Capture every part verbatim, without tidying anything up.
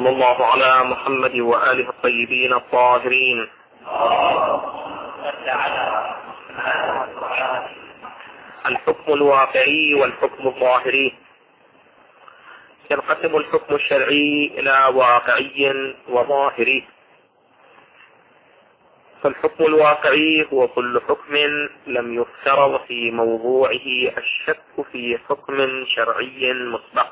وصلى الله على محمد وآله الطيبين الطاهرين. الحكم الواقعي والحكم الظاهري. ينقسم الحكم الشرعي إلى واقعي وظاهري. فالحكم الواقعي هو كل حكم لم يفترض في موضوعه الشك في حكم شرعي مسبق.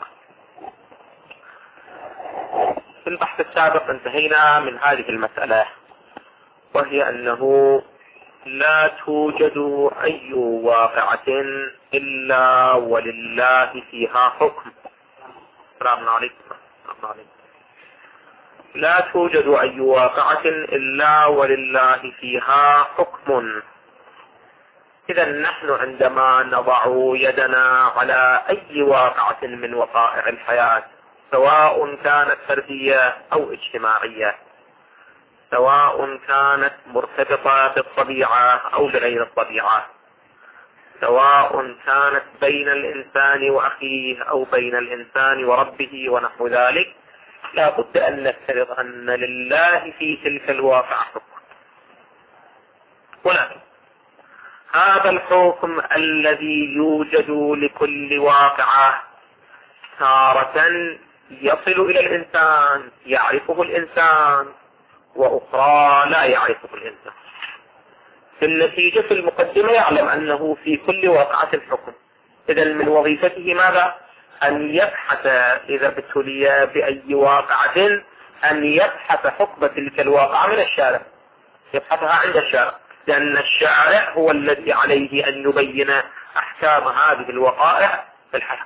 في البحث السابق انتهينا من هذه المسألة، وهي أنه لا توجد أي واقعة إلا ولله فيها حكم. السلام عليكم. لا توجد أي واقعة إلا ولله فيها حكم. إذا نحن عندما نضع يدنا على أي واقعة من وقائع الحياة، سواء كانت فردية أو اجتماعية، سواء كانت مرتبطة بالطبيعة أو بغير الطبيعة، سواء كانت بين الإنسان وأخيه أو بين الإنسان وربه ونحو ذلك، لا بد أن نفترض أن لله في تلك الواقعة حكم. ولكن هذا الحكم الذي يوجد لكل واقعة تارة يصل إلى الإنسان، يعرفه الإنسان، وأخرى لا يعرفه الإنسان. في النتيجة في المقدمة يعلم أنه في كل واقعة الحكم. إذا من وظيفته ماذا؟ أن يبحث إذا ابتلي بأي واقعة أن يبحث حكم تلك الواقعة من الشارع، يبحثها عند الشارع، لأن الشارع هو الذي عليه أن يبين أحكام هذه الوقائع في الحياة.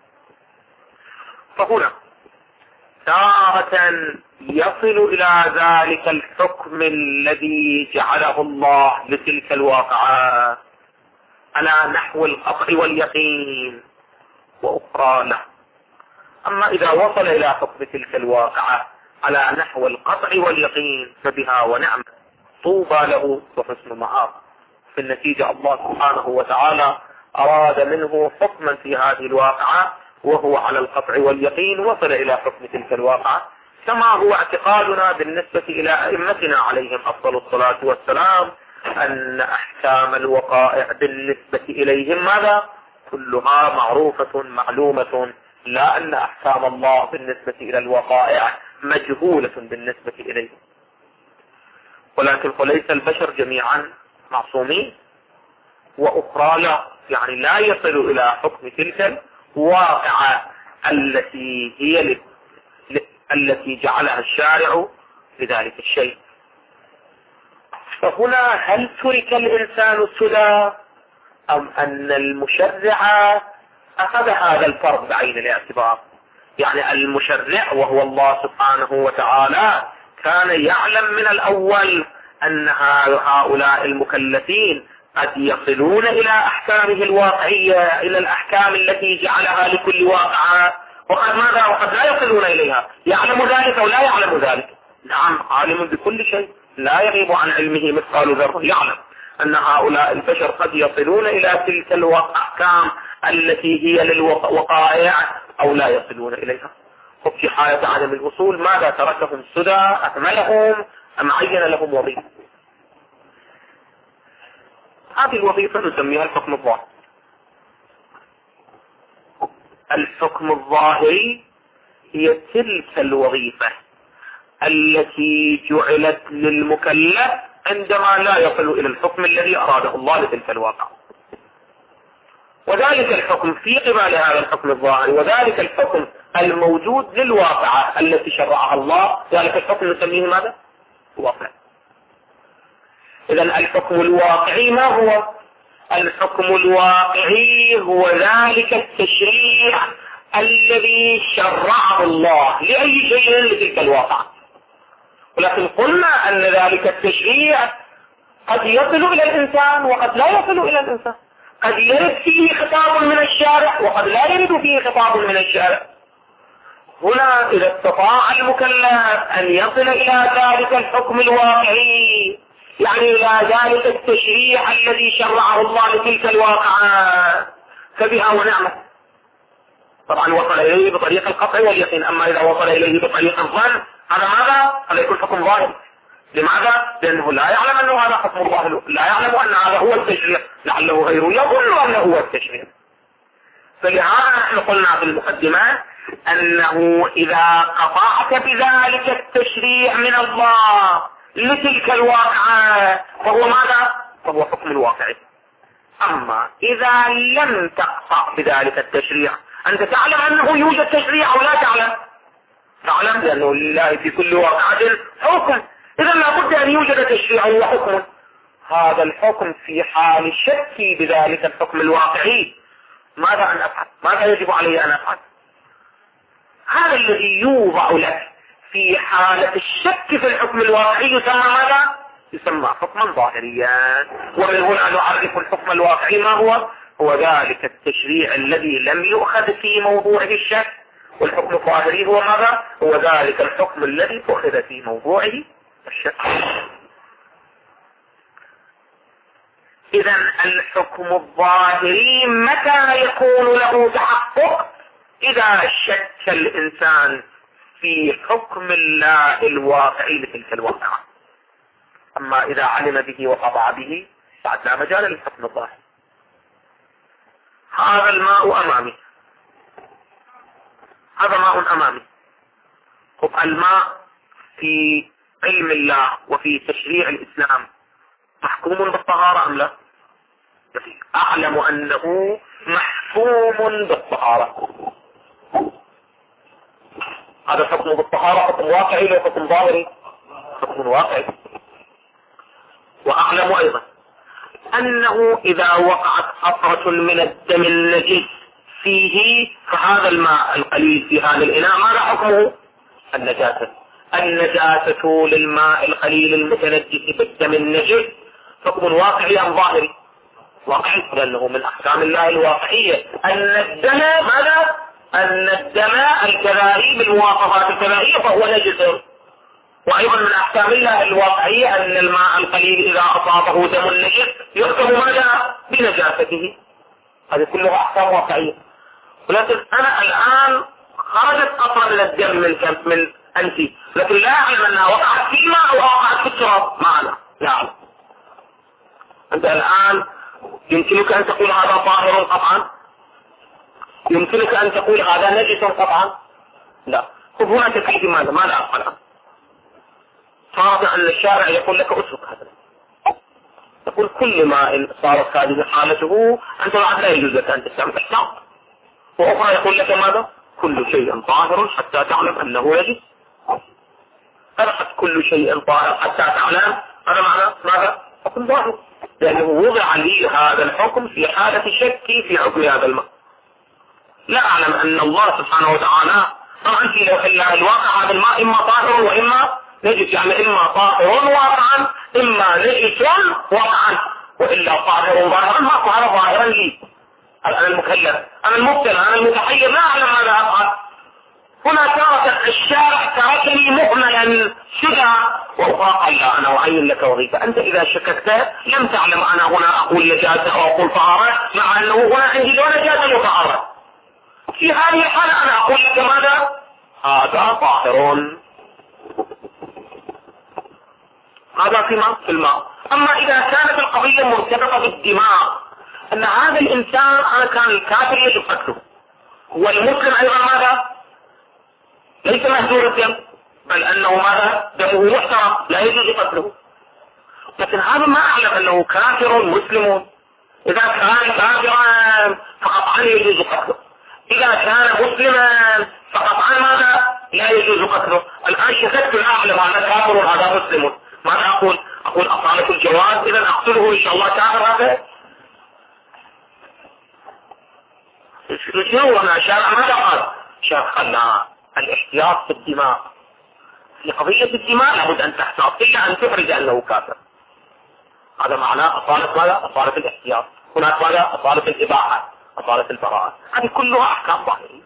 فهنا تارة يصل إلى ذلك الحكم الذي جعله الله لتلك الواقعة على نحو القطع واليقين، وأخرى لا. أما إذا وصل إلى حكم تلك الواقعة على نحو القطع واليقين فبها ونعم، طوبى له وحسن مآب. في النتيجة الله سبحانه وتعالى أراد منه حكما في هذه الواقعة وهو على القطع واليقين، وصل إلى حكم تلك الواقعة، كما هو اعتقادنا بالنسبة إلى أئمتنا عليهم أفضل الصلاة والسلام أن أحكام الوقائع بالنسبة إليهم ماذا؟ كلها معروفة معلومة، لا أن أحكام الله بالنسبة إلى الوقائع مجهولة بالنسبة إليهم. ولكن فليس البشر جميعا معصومين، وأخرى لا، يعني لا يصل إلى حكم تلك الواقعة التي هي ل... ل... التي جعلها الشارع لذلك الشيء. فهنا هل ترك الإنسان السدى أم أن المشرع أخذ هذا الفرض بعين الاعتبار؟ يعني المشرع وهو الله سبحانه وتعالى كان يعلم من الأول أن هؤلاء المكلفين قد يصلون إلى أحكامه الواقعية، إلى الأحكام التي جعلها لكل واقعة، وقد ماذا وقد لا يصلون إليها. يعلم ذلك ولا يعلم ذلك؟ نعم، عالم بكل شيء، لا يغيب عن علمه مثقال ذرة. يعلم أن هؤلاء البشر قد يصلون إلى تلك الأحكام التي هي للوقائع أو لا يصلون إليها. وفي حالة عدم الوصول ماذا تركهم سدى؟ أكملهم أم عين لهم وظيفة؟ هذه الوظيفة نسميها الحكم الظاهري. الحكم الظاهري هي تلك الوظيفة التي جعلت للمكلف عندما لا يصل إلى الحكم الذي أراده الله لتلك الواقع. وذلك الحكم في قبال هذا الحكم الظاهري، وذلك الحكم الموجود للواقعة التي شرعها الله، ذلك الحكم نسميه ماذا؟ واقع. إذا الحكم الواقعي ما هو؟ الحكم الواقعي هو ذلك التشريع الذي شرعه الله لأي شيء لتلك الواقعة. ولكن قلنا أن ذلك التشريع قد يصل إلى الإنسان وقد لا يصل إلى الإنسان، قد يرد فيه خطاب من الشارع وقد لا يرد فيه خطاب من الشارع. هنا إذا استطاع المكلف أن يصل إلى ذلك الحكم الواقعي، يعني إلى ذلك التشريع الذي شرعه الله لتلك الواقعة، فبها ونعمة. طبعا وصل إليه بطريق القطع واليقين. أما إذا وصل إليه بطريق الظن هذا ماذا؟ هذا يكون حكم ظاهر. لماذا؟ لأنه لا يعلم أنه هذا حكم الله، لا يعلم أن هذا هو التشريع، لعله غيره يظن أنه هو التشريع. فلهذا نحن قلنا في المقدمة أنه إذا قطعت بذلك التشريع من الله لتلك الواقعة فهو ماذا؟ فهو حكم الواقعي. أما إذا لم تقطع بذلك التشريع، أنت تعلم أنه يوجد تشريع أو لا تعلم؟ تعلم، لأنه لله في كل واقعة حكم، إذا لابد أن يوجد تشريع وحكم. هذا الحكم في حال شكي بذلك الحكم الواقعي ماذا أن أفعل؟ ماذا يجب علي أن أفعل؟ هذا الذي يوضع لك في حالة الشك في الحكم الواقعي يسمى ماذا؟ يسمى حكما ظاهريا. ومن هنا نعرف الحكم الواقعي ما هو؟ هو ذلك التشريع الذي لم يؤخذ في موضوعه الشك، والحكم الظاهري هو ماذا؟ هو ذلك الحكم الذي أخذ في موضوعه الشك. إذا الحكم الظاهري متى يكون له تحقق؟ إذا شك الإنسان في حكم الله الواقعي لتلك الواقعة. أما إذا علم به وقطع به بعد لا مجال للحكم الظاهري. هذا الماء أمامي، هذا ماء أمامي. خب الماء في علم الله وفي تشريع الإسلام محكوم بالطهارة أم لا؟ أعلم أنه محكوم بالطهارة. هذا حكم بالطهارة حكم واقعي ولا حكم ظاهري؟ حكم واقعي. وأعلم أيضا أنه إذا وقعت قطرة من الدم النجس فيه فهذا الماء القليل في هذا الإناء ماذا حكمه؟ النجاسة. النجاسة للماء القليل المتنجس بالدم النجس حكم واقعي أم ظاهري؟ واقعي، لأنه من أحكام الله الواقعية أن الدم ماذا؟ أن الدم الكبائي بالمواصفات الكبائية فهو نجس. وأيضا من أحكام الله الواقعية أن الماء القليل إذا أصابه دم النجس يحكم ماذا؟ بنجاسته. هذه كلها أحكام واقعية. ولكن أنا الآن خرجت قطرة من الدم من من أنتي، لكن لا أعلم أنها وقعت في الماء أو وقعت في التراب، ما أعلم، لا أعلم. أنت الآن يمكنك أن تقول هذا طاهر قطعا؟ يمكنك أن تقول هذا نجس قطعا؟ لا. طب هنا تكليف ماذا؟ ماذا أفعل؟ فرض أن الشارع يقول لك اترك هذا، يقول كل ما صارت هذه حالته أنت بعد لا يجوز لك أن تستعمل الشرط. وأخرى يقول لك ماذا؟ كل شيء طاهر حتى تعلم أنه يجب. فرحت كل شيء طاهر حتى تعلم، هذا معنى ماذا؟ حكم ظاهر، لأنه وضع لي هذا الحكم في حالة شكي في حكم هذا الماء. لا أعلم أن الله سبحانه وتعالى طبعا في لوح الله الواقع هذا الماء إما طاهر وإما نجس، يعني إما طاهر واقعا إما نجس واقعا، وإلا طاهر ظاهرا ماكو، هذا ظاهرا لي أنا المكلف، أنا المبتلى، أنا المتحير، لا أعلم ماذا أفعل. هنا ترك الشارع تركني مهملا شدة، وأخرى قال لا أنا أعين لك وظيفة. أنت إذا شككت لم تعلم أنا هنا أقول نجاسة أو أقول طهارة، مع أنه هنا عندي لا نجاسة وطهارة. في هذه الحالة أنا أقول لك ماذا؟ هذا طاهر، هذا في ماء في الماء. أما إذا كانت القضية مرتبطة بالدماء، أن هذا الإنسان أنا كان الكافر يجب قتله، والمسلم أيضا ماذا؟ ليس مهجور الدم، بل أنه ماذا؟ دمه محترم لا يجوز قتله. لكن هذا ما أعلم أنه كافر مسلم. إذا كان كافرا فقطعا يجوز قتله، إذا كان مسلما فقطعا ماذا؟ لا يجوز قتله. الآن شككت لا أعلم هذا كافر وهذا مسلم، ماذا أقول؟ أقول أصالة الجواز، إذا أقتله إن شاء الله كافر هذا. شنو هنا شارع ماذا قال؟ شارع خلى الاحتياط في الدماء، في قضية الدماء لابد أن تحتاط إلا أن تخرج أنه كافر. هذا معناه أصالة ماذا؟ أصالة الاحتياط. هناك ماذا؟ أصالة الإباحة، أصالة البراءة. هذه كلها أحكام ظاهرية.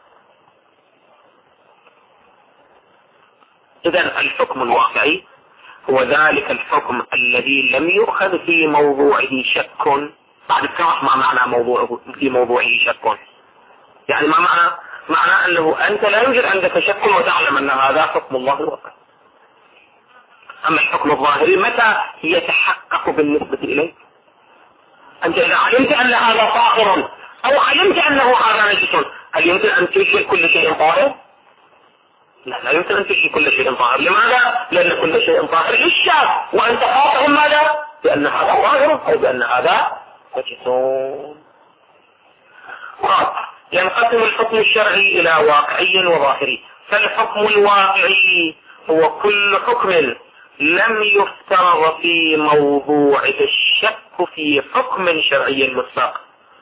إذن الحكم الواقعي هو ذلك الحكم الذي لم يؤخذ في موضوعه شك. بعد الشرح ما معنى موضوعه في موضوعه شك؟ يعني ما معنى معناه أنه أنت لا يوجد عندك شك وتعلم أن هذا حكم الله الواقع. أما الحكم الظاهري متى يتحقق بالنسبة إليك؟ أنت إذا علمت أن هذا طاهر أو علمت أنه هذا نجس، هل يمكن أن تشرك كل شيء طاهر؟ لا، لا يمكن أن تشرك كل شيء طاهر. لماذا؟ لأن كل شيء طاهر للشاك، وأنت قاطع ماذا؟ بأن هذا طاهر أو بأن هذا نجس. ينقسم الحكم الشرعي إلى واقعي وظاهري. فالحكم الواقعي هو كل حكم لم يفترض في موضوعه الشك في حكم شرعي مسبق.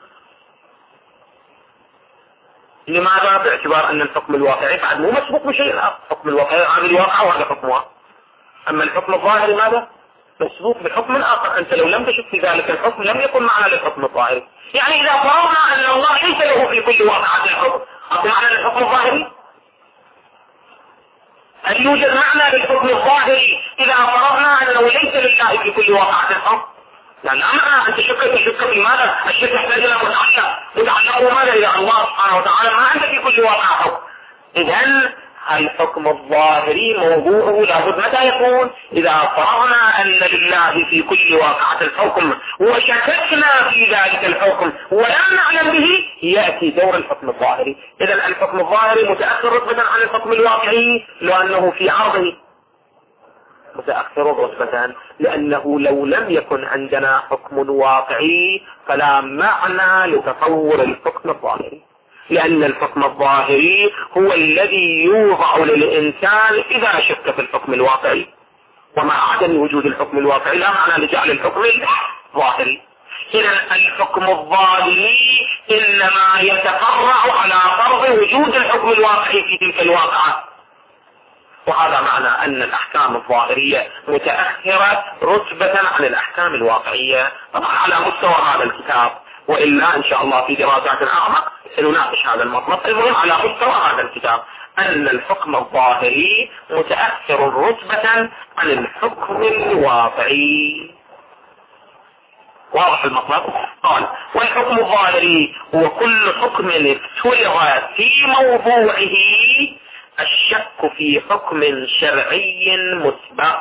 لماذا؟ باعتبار أن الحكم الواقعي بعد مو مسبوق بشيء آخر. الحكم الواقعي هذا الواقع وهذا حكمها. أما الحكم الظاهري ماذا؟ مسبوق بحكم آخر. أنت لو لم تشك في ذلك الحكم لم يكن معنى للحكم الظاهري. يعني إذا فرضنا أن الله ليس له في كل واقعة الحكم، أقول معنى للحكم الظاهري؟ هل يوجد معنى للحكم الظاهري إذا فرضنا أنه ليس لله في كل واقعة الحكم؟ يعني لا معنى أن تشك تشك في ماذا؟ الشك يحتاج إلى متعلق، متعلقه ماذا إلى الله سبحانه وتعالى ما عنده في كل واقعة حكم. إذن الحكم الظاهري موضوعه لابد متى يكون؟ إذا فرضنا أن لله في كل واقعة الحكم وشككنا في ذلك الحكم ولم نعلم به، يأتي دور الحكم الظاهري. إذن الحكم الظاهري متأثر رتبة عن الحكم الواقعي لأنه في عرضه متأخر رتبة، لأنه لو لم يكن عندنا حكم واقعي فلا معنى لتطور الحكم الظاهري، لأن الحكم الظاهري هو الذي يوضع للإنسان إذا شك في الحكم الواقعي، ومع عدم وجود الحكم الواقعي لا معنى لجعل الحكم الظاهري. إذن الحكم الظاهري إنما يتفرع على فرض وجود الحكم الواقعي في تلك الواقعة، وهذا معنى أن الأحكام الظاهرية متأخرة رتبة عن الأحكام الواقعية، طبعا على مستوى هذا الكتاب، وإلا إن شاء الله في دراسات أعمق سنناقش هذا المطلب. المهم على مستوى هذا الكتاب أن الحكم الظاهري متأخر رتبة عن الحكم الواقعي. واضح المطلب؟ قال: والحكم الظاهري هو كل حكم افترض في موضوعه الشك في حكم شرعي مسبق.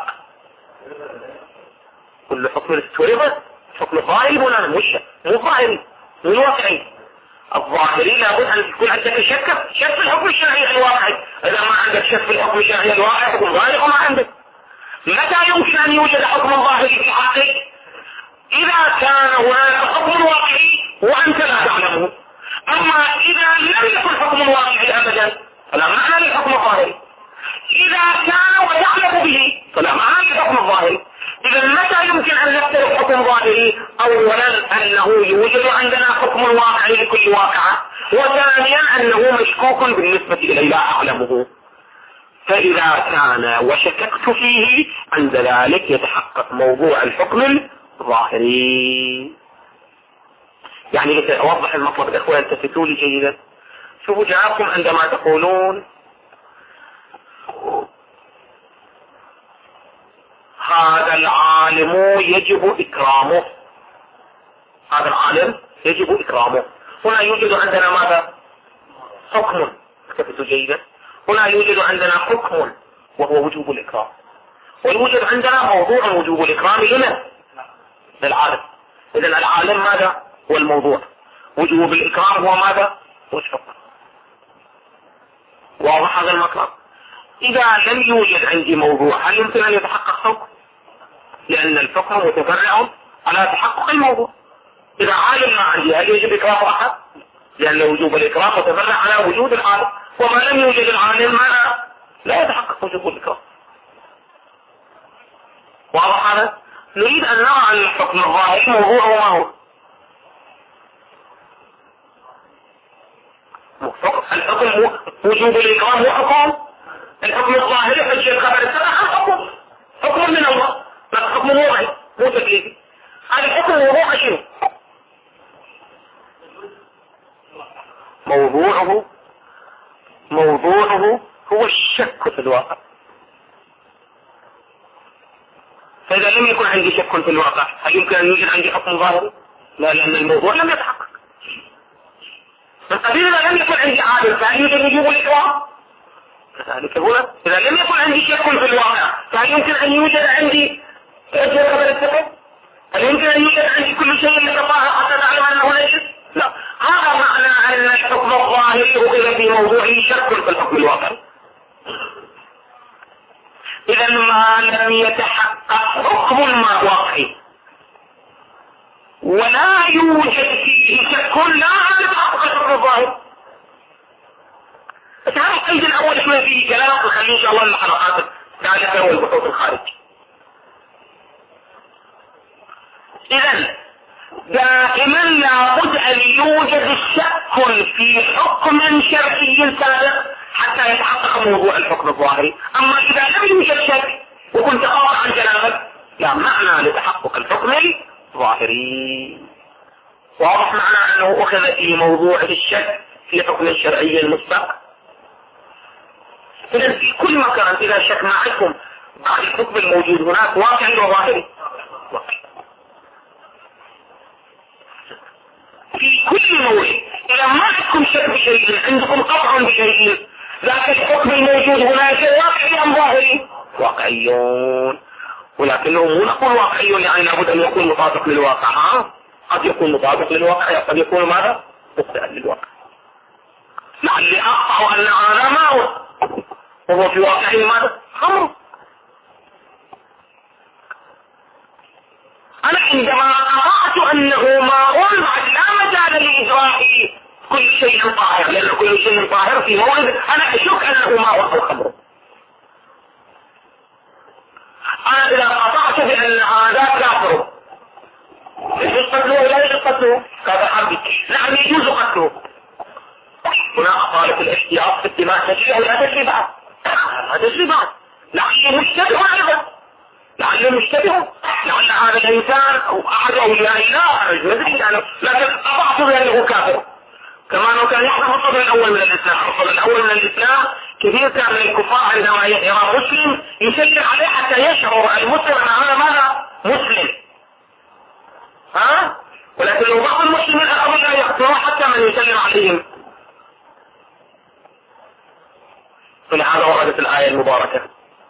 كل حكم افترض حكم ظاهري ولا مش مو ظاهري مو واقعي. الظاهري لابد ان تكون عندك شك شك في الحكم الشرعي الواقعي. اذا ما عندك شك في الحكم الشرعي الواقعي حكم ظاهري وما عندك. متى يمكن ان يوجد حكم ظاهري في حقك؟ اذا كان هناك حكم واقعي وانت لا تعلمه. اما اذا لم يكن حكم واقعي ابدا فلا معنى للحكم الظاهري. اذا كان وتعلم به فلا معنى للحكم الظاهري. اذا متى يمكن ان نفترض حكم ظاهري؟ اولا انه يوجد عندنا حكم واقعي لكل واقعة، وثانيا انه مشكوك بالنسبة الي لا اعلمه. فاذا كان وشككت فيه عند ذلك يتحقق موضوع الحكم الظاهري. يعني لأوضح المطلب الاخوة التفتوا لي جيدا. شوفوا جوابكم عندما تقولون هذا العالم يجب إكرامه، هذا العالم يجب إكرامه، هنا يوجد عندنا ماذا؟ حكم. اكتفتوا جيدا. هنا يوجد عندنا حكم وهو وجوب الإكرام، ويوجد عندنا موضوع وجوب الإكرام لمن؟ للعالم. إذن العالم ماذا؟ هو الموضوع، وجوب الإكرام هو ماذا؟ هو الحكم. واضح هذا المطلب؟ إذا لم يوجد عندي موضوع هل يمكن أن يتحقق حكم؟ لأن الحكم متفرع على تحقق الموضوع. إذا عالم ما عندي هل يجب إكرام أحد؟ لأن وجوب الإكرام متفرع على وجود العالم، وما لم يوجد العالم ما لا يتحقق وجوب الإكرام. واضح هذا؟ نريد أن نرى أن الحكم الظاهري موضوعه ما هو؟ الحكم وجوب الإكرام هو حكم. الحكم الظاهري حجة الخبر السبع حكم حكم من الله، بس حكم وضعي مو تكليفي. هذا الحكم وضوع شنو؟ موضوعه موضوعه هو الشك في الواقع. فإذا لم يكن عندي شك في الواقع هل يمكن أن يوجد عندي حكم ظاهري؟ لا، لأن الموضوع لم يتحقق. من قبيل إذا لم يكن عندي عادل فهل يمكن وجوب الإكراه؟ ذلك هنا إذا لم يكن عندي شك في الواقع فهل يمكن أن يوجد عندي أجل قبل التفق؟ هل يمكن أن يوجد عندي كل شيء لتطاهر حتى تعلم أنه نجس؟ لا. هذا معنى أن الحكم الظاهري أخذ في موضوعه شك في الحكم الواقعي. إذا ما لم يتحقق حكم ما واقعي ولا يوجد فيه شك لا يتحقق الحكم الظاهري. بس هذا القيد الأول احنا فيه كلام نخليه إن شاء الله للحلقات الثالثة والبحوث الخارج. إذا دائما لابد أن يوجد الشك في حكم شرعي سابق حتى يتحقق موضوع الحكم الظاهري. أما إذا لم يوجد شك وكنت قاطع عن كلامك لا معنى لتحقق الحكم الظاهري. واضح معنى أنه أخذ في موضوع الشك في حكم الشرعي المسبق. إذا في كل مكان إذا شك معكم بعد الحكم الموجود هناك واقعي وظاهري. في كل موضع إذا ما عندكم شك بشيء عندكم قطع بشيء لكن الحكم الموجود هناك واقعي أم ظاهري؟ واقعيون. ولكنه مو نقول واقعيون يعني لابد أن يكون مطابق للواقع. ها؟ قد يكون مطابق للواقع قد يكون ماذا؟ مخطئا للواقع. لعلي أقطع أن هذا ما هو وهو في واقعه ماذا؟ خمر. أنا عندما قرأت أنه ماء بعد لا مجال لإجراء كل شيء طاهر لأن كل شيء طاهر في موعد أنا أشك أنه ماء أو خمر. أنا إذا قطعت بأن هذا كافر يجوز قتله ولا يجوز قتله؟ هذا حربي. نعم يجوز قتله. هنا قالت الاحتياط في الدماء تجري ولا تجري بعد؟ لا تجري بعد. لعله مشتبه أيضا. لعله مشتبه. لعل هذا الإنسان أو أحد أولياء لا أدري يعني لكن قطعت بأنه كافر. كما أنه كان يحرم الصدر الأول من الإسلام. الصدر الأول من الإسلام كثير كان من الكفار عندما يرى مسلم يسلم عليه حتى يشعر المسلم أن هذا ماذا؟ مسلم. ها؟ ولكن لو بعض المسلمين أرادوا أن يقتلوا حتى من يسلم عليهم. فلهذا وردت الآية المباركة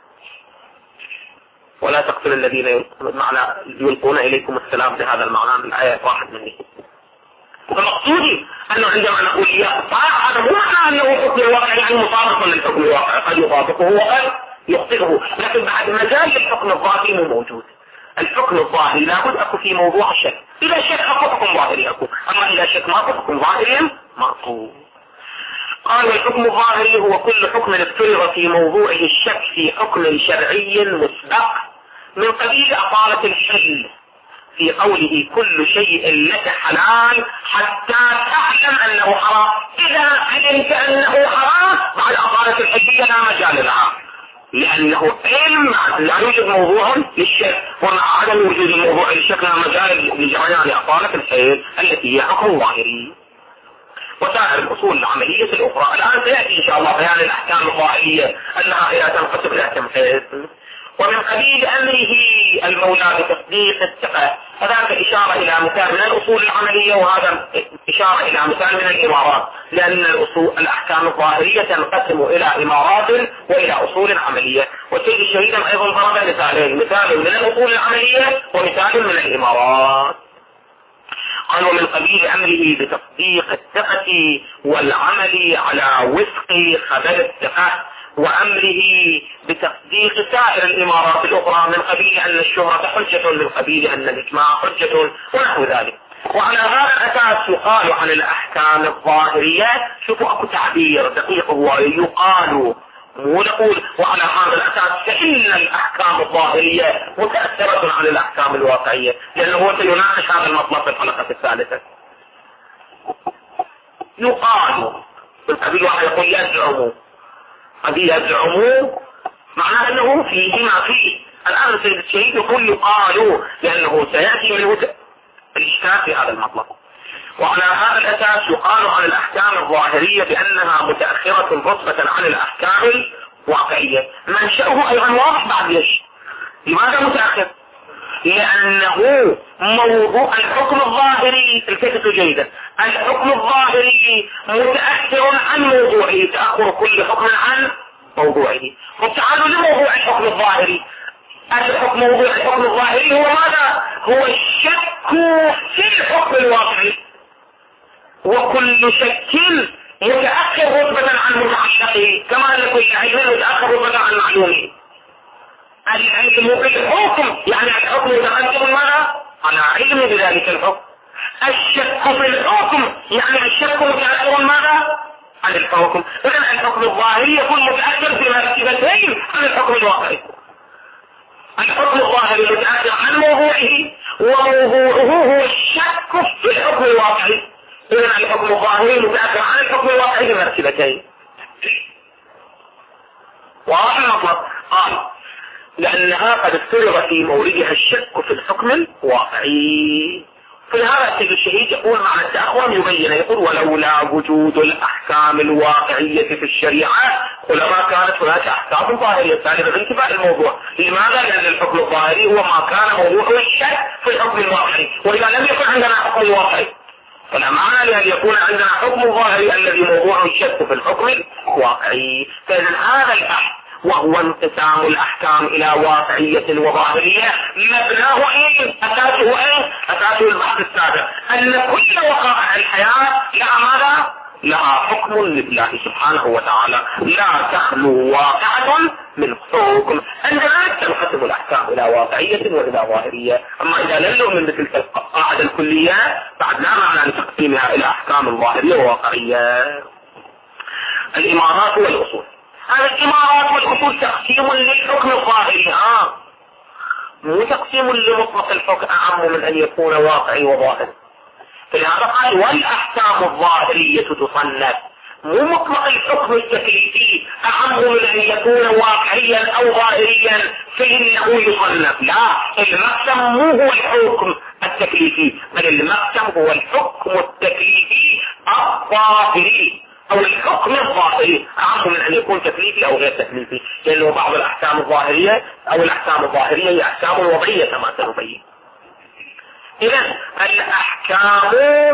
ولا تقتل الذين يلقون إليكم السلام بهذا المعنى من الآية واحد مني. فمقصودي أنه عندما نقول يقطع هذا مو معنى أنه حكم الواقع يعني مطابقا للحكم الواقع قد يطابقه وقد يخطئه لكن بعد مجال للحكم الظاهري مو موجود. الحكم الظاهري لابد أكو في موضوع الشك. إذا شك أكو حكم ظاهري أكو أما إذا شك ما أكو حكم ظاهري مأخوذ. قال والحكم الظاهري هو كل حكم افترض في موضوعه الشك في حكم شرعي مسبق من قبيل أطالة الحل في قوله كل شيء لك حلال حتى تعلم أنه حرام. إذا علمت أنه حرام بعد أطالة الحل لا مجال لها لأنه علم لا يوجد موضوع للشك ومع عدم وجود الموضوع للشك لا مجال لجريان أطالة الحل التي هي حكم ظاهري. وسائر الأصول العملية الأخرى الآن سيأتي إن شاء الله بيان الأحكام الظاهرية أنها إذا تنقسم إلى تمحيص ومن قبيل أمره المولى بتصديق الثقة. هذا إشارة إلى مثال من الأصول العملية وهذا إشارة إلى مثال من الإمارات لأن الأصول الأحكام الظاهرية تنقسم إلى إمارات وإلى أصول عملية. والسيد الشهيد أيضا ضرب مثالين مثال من الأصول العملية ومثال من الإمارات. قال ومن قبيل أمره بتصديق الثقة والعمل على وفق خبر الثقة وأمره بتصديق سائر الإمارات الأخرى من قبيل أن الشهرة حجة من قبيل أن الإجماع حجة ونحو ذلك. وعلى هذا الأساس يقال عن الأحكام الظاهرية شوفوا أكو تعبير دقيق هو يقال مو نقول وعلى هذا الأساس فإن الأحكام الظاهرية متأثرة عن الأحكام الواقعية لأنه هو سيناقش هذا المطلب في الحلقة الثالثة. يقال قبل واحد يقول يزعموا هذه يزعموا معناه أنه فيه ما فيه. الآن سيد الشهيد يقول يقالوا لأنه سيأتي منه الإشكال في هذا المطلب. وعلى هذا الأساس يقال عن الأحكام الظاهرية بأنها متأخرة رتبة عن الأحكام الواقعية. منشأه أيضا واضح بعد ليش لماذا متأخر؟ لأنه موضوع الحكم الظاهري، التفتوا جيدا، الحكم الظاهري متأثر عن موضوعه، تأخر كل حكم عن موضوعه. وتعالوا لموضوع الحكم الظاهري. الحكم موضوع الحكم الظاهري هو ماذا؟ هو الشك في الحكم الواقعي، وكل شك متأخر رتبة عن متعلقه، كما أن كل علم متأخر رتبة عن معلومه. العلم بالحكم يعني الحكم متقدم ماذا؟ على علم بذلك الحكم. الشك في الحكم يعني الشك متأخر ماذا؟ عن الحكم. إذن الحكم الظاهري يكون متأخر في مرتبتين عن الحكم الواقعي. الحكم الظاهري متأخر عن موضوعه، وموضوعه هو الشك في الحكم الواقعي. إذن الحكم الظاهري متأخر عن الحكم الواقعي بمرتبتين. واضح المطلب؟ قال لأنها قد افترض في موردها الشك في الحكم الواقعي. في هذا السيد الشهيد يقول معنى التأخر يبين، يقول ولولا وجود الأحكام الواقعية في الشريعة ولما كانت هناك أحكام ظاهرية ثانية بانتباه الموضوع. لماذا؟ لأن الحكم الظاهري هو ما كان موضوعه الشك في الحكم الواقعي، وإذا لم يكن عندنا حكم واقعي فلا معنى لأن يكون عندنا حكم ظاهري الذي موضوعه الشك في الحكم الواقعي. فإذا هذا البحث وهو انقسام الأحكام إلى واقعية وظاهرية مبناه إيه؟ أساسه إيه؟ أساسه البحث السابق أن كل وقائع الحياة لها ماذا؟ لها حكم لله سبحانه وتعالى، لا تخلو واقعة من حكم. عندما تنقسم الأحكام إلى واقعية وإلى ظاهرية. أما إذا لم نؤمن بتلك القاعدة الكلية بعد لا معنى لتقسيمها إلى أحكام ظاهرية وواقعية. الإمارات والأصول. هذا الإمارات والأصول تقسيم للحكم الظاهري، آه مو تقسيم لمطلق الحكم أعم من أن يكون واقعي وظاهري. فلهذا قال والأحكام الظاهرية تصنف، مو مطلق الحكم التكليفي أعم من أن يكون واقعيا أو ظاهريا فإنه يصنف. لا، المقسم مو هو الحكم التكليفي، بل المقسم هو الحكم التكليفي الظاهري أو الحكم الظاهري أعم من أن يكون تكليفي أو غير تكليفي، لأنه بعض الأحكام الظاهرية أو الأحكام الظاهرية هي أحكام وضعية كما سنبين. إذن الأحكام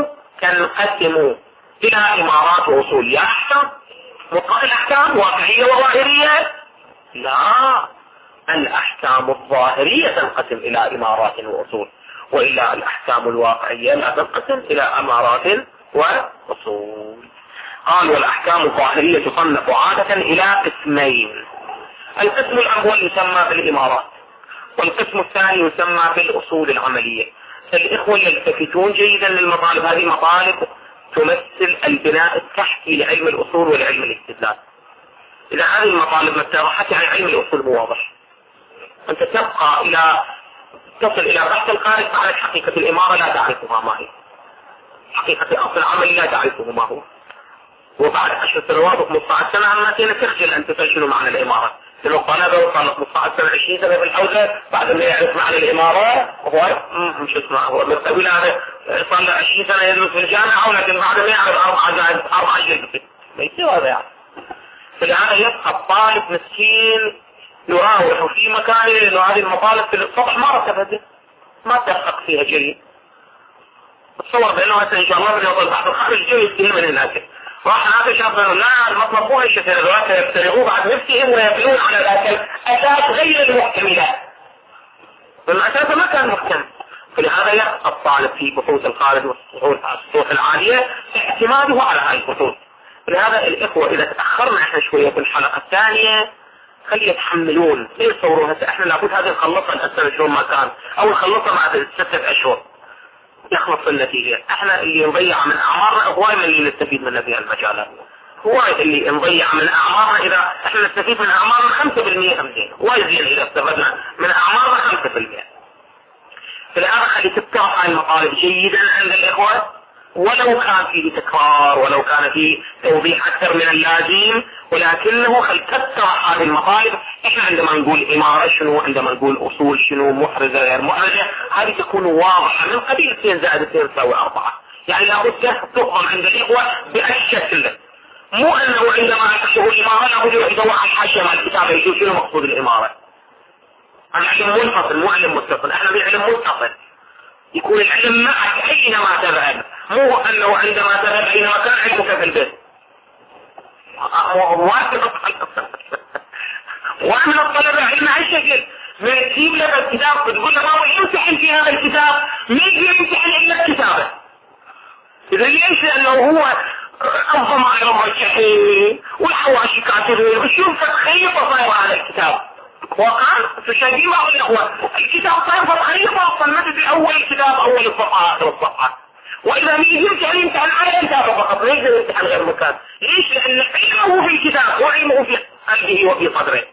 تنقسم إلى إمارات وأصول. يا أحكام مطلق الأحكام واقعية وظاهرية؟ لا، الأحكام الظاهرية تنقسم إلى إمارات وأصول، وإلا الأحكام الواقعية لا تنقسم إلى إمارات وأصول. قال والأحكام الظاهرية تصنف عادة إلى قسمين. القسم الأول يسمى بالإمارات، والقسم الثاني يسمى بالأصول العملية. الإخوة يلتفتون جيدا للمطالب، هذه مطالب تمثل البناء التحتي لعلم الأصول ولعلم الاستدلال. إذا هذه المطالب ما اتضحت عن علم الأصول مو واضح، أنت تبقى إلى تصل إلى بحث الخارج على حقيقة الإمارة لا تعرفها ما هي، حقيقة الأصل العملي لا تعرفه ما هو، وبعد عشر سنوات وخمسطعش سنة عما تخجل أن تفشلوا معنى الإمارة. لو طلبه وصل خمسطعش سنة عشرين سنة في الحوزة بعد ما يعرف معنى الإمارة هو مش اسمه هو مرتبي له صار له عشرين سنة يدرس في الجامعة، ولكن بعد ما يعرف أربعة زائد أربعة جلد ما يصير هذا يعني. فلهذا يبقى الطالب مسكين يراوح في مكانه، لأنه هذه المطالب في السطح ما رتبت ما تدقق فيها جيد. تصور بأنه مثلا إن شاء الله من يوصل بعد الخارج جيد من هناك راح هذا شاب قالوا لا المطلب مو هيك الروايات يفترقوا بعد نفسهم ويبنون على ذاك الأساس غير المحكملات، والأساس ما كان محكم. فلهذا يبقى الطالب في بحوث الخارج والسطوح العالية اعتماده على هذه البحوث. لهذا الإخوة إذا تأخرنا احنا شوية في الحلقة الثانية خلي يتحملون، ليه يصوروا هسه احنا لابد هذه نخلصها الأسنة شهور ما كان أو نخلصها بعد ستة أشهر يخلص النتيجة. احنا اللي نضيع من اعمارنا هواي من اللي نستفيد منها في المجالات، هواي اللي نضيع من اعمارنا اذا احنا نستفيد من اعمارنا خمسة بالمئة خمسين، هواي زين اذا استفدنا من اعمارنا خمسة بالمئة. فالآن خلي تبتعط عن المطالب جيدا عند الاخوة، ولو كان فيه تكرار ولو كان فيه توضيح اكثر من اللازم، ولكنه خل تبتعط هذه المطالب. احنا عندما نقول امارة شنو، عندما نقول اصول شنو، محرزة غير محرزة، هذه تكون واضحة من قبيل اثنين زائد اثنين تساوي اربعة، يعني لابد تفهم عند الاخوة بالشكل، مو انه عندما تكتبوا الامارة لابد يروح يدور على الحاشية مع الكتاب يشوف شنو مقصود الامارة. العلم منفصل مو علم متصل، احنا بعلم متصل يكون العلم معك اينما تذهب، مو انه عندما تذهب اينما كان علمك في البيت. ومن الطلبة علم هالشكل من تجيب لك الكتاب وتقول له ما يمتحن في هذا الكتاب، ما يجي يمتحن الا الكتابة. اذا ليش؟ لانه هو انظم على المرشحين والحواشي كاتبين وشوف خيطة صايرة على الكتاب. وقال في شيء بعض الاخوة الكتاب صاير خيطة، اصلا ما تدري اول الكتاب اول الصفحة اخر الصفحة، واذا ما يمتحن يمتحن على الكتابة فقط، ما يقدر يمتحن غير مكان. ليش؟ لان علمه في الكتاب وعلمه في قلبه وفي صدره.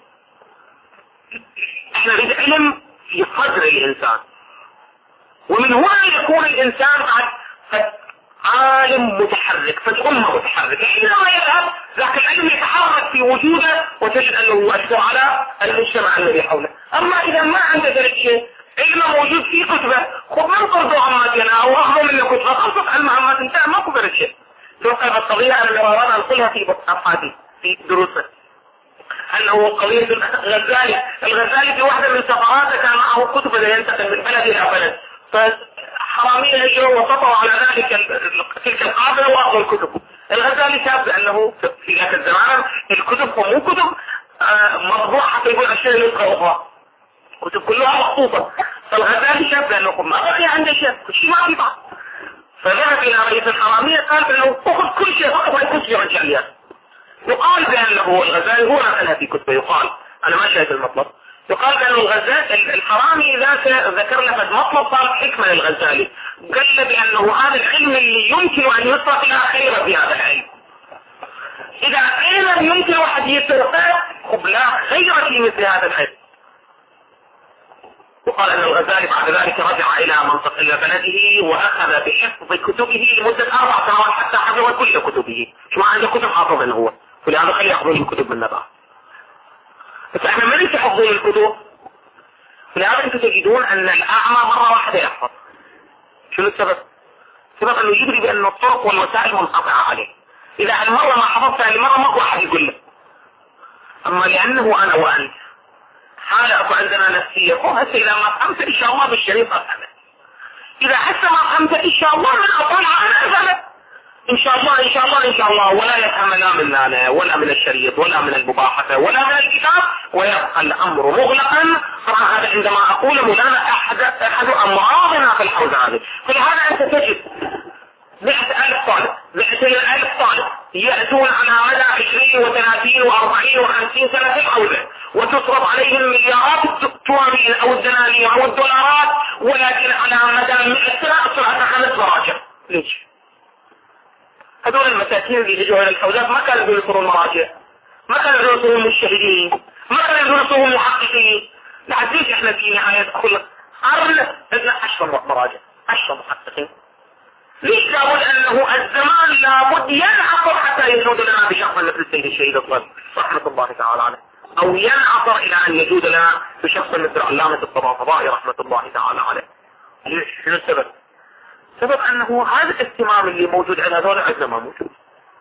احنا نريد علم في صدر الانسان، ومن هنا يكون الانسان قد عالم متحرك، فالأمة متحركة. حينما يذهب ذاك العلم يتحرك في وجوده وتجد أنه يؤثر على المجتمع الذي حوله. أما إذا ما عنده ذلك شيء، علم موجود في كتبه، خذ من قرضه عماتنا أو أخذ منه كتبه، خلصت علم عمات انتهى، ماكو ذلك شيء. توقع القضية أنا مرارا أنقلها في أبحاثي في دروسه، أنه قضية الغزالي. الغزالي في واحدة من سفراته كان معه كتب ينتقل من بلد إلى بلد، حرامين اجوا وسطوا على ذلك تلك القافله واخذوا الكتب. الغزالي شاف بانه في ذاك الزمان الكتب مو كتب مطبوعه حتى يقول اشياء يلقى اخرى، كتب كلها مخطوطه. فالغزالي شاف بانه ما بقي عنده شيء، كل شيء ما ينفع. فذهب الى رئيس الحراميه قال بانه اخذ كل شيء فقط الكتب يا رجال. يقال بانه الغزالي هو نقلها في كتبه، يقال انا ما شايف المطلب، يقال بأن الغزالي الحرامي ذاك ذكر لك مطلب صار حكمة للغزالي، قال بأنه هذا العلم اللي يمكن أن يصرف إلى خير في هذا العلم. إذا علم يمكن واحد يترقى لا خير في مثل هذا العلم. وقال أن الغزالي بعد ذلك رجع إلى منطقة إلى بلده وأخذ بحفظ كتبه لمدة أربع سنوات حتى حفظ كل كتبه. شو عنده كتب حافظ هو، فلهذا خلي يأخذ الكتب من نبع. بس احنا ما ليس حفظون الكتب، فلهذا انتم تجدون ان الاعمى مرة واحدة يحفظ. شنو السبب؟ السبب انه يدري بان الطرق والوسائل منقطعة عليه. اذا المرة ما حفظتها لمرة ما واحد يقول له. اما لانه انا وانت حالة اكو عندنا نفسية، هسه اذا ما فهمت ان شاء الله بالشريط افهمت، اذا هسه ما فهمت ان شاء الله من اطالع انا افهمت ان شاء الله ان شاء الله ان شاء الله، ولا يفهم لا مننا ولا من الشريط ولا من المباحثة ولا من الكتاب، ويبقى الامر مغلقا. طبعا هذا عندما اقول مولانا احد احد امراضنا في الحوزة هذه. فلهذا انت تجد مئة الف طالب مئتين الف طالب يأتون على مدى عشرين وثلاثين واربعين وخمسين سنة في الحوزة، وتصرف عليهم مليارات التوامين او الدنانير او الدولارات، ولكن على مدى مئة سنة اصبحت خمس مراجع. ليش؟ هذول المساكين اللي يجوا الى الحوزات ما كانوا يدرسون المراجع، ما كانوا يدرسون المجتهدين، ما كانوا يدرسون المحققين. لحد احنا في نهاية كل قرن عندنا عشر مراجع، عشر محققين. ليش؟ لابد انه الزمان لابد ينعصر حتى يجود لنا بشخص مثل السيد الشهيد الطيب رحمة الله تعالى عليه، او ينعصر الى ان يجود لنا بشخص مثل علامة الطباطبائي رحمة الله تعالى عليه. ليش؟ شنو السبب؟ سبب انه هذا الاهتمام اللي موجود عند هذول عندنا ما موجود.